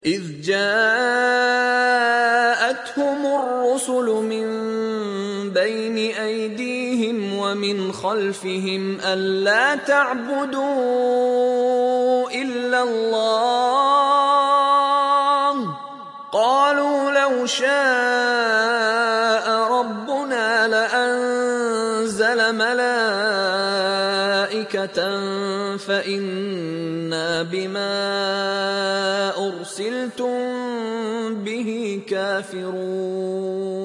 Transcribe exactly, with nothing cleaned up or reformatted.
إِذْ جَاءَتْهُمُ الرُّسُلُ مِن بَيْنِ أَيْدِيهِمْ وَمِنْ خَلْفِهِمْ أَلَّا تَعْبُدُوا إِلَّا اللَّهَ ۖ قَالُوا لَوْ شَاءَ رَبُّنَا لَأَنزَلَ مَلَائِكَةً فَإِنَّا بِمَا أُرْسِلْتُم بِهِ كَافِرُونَ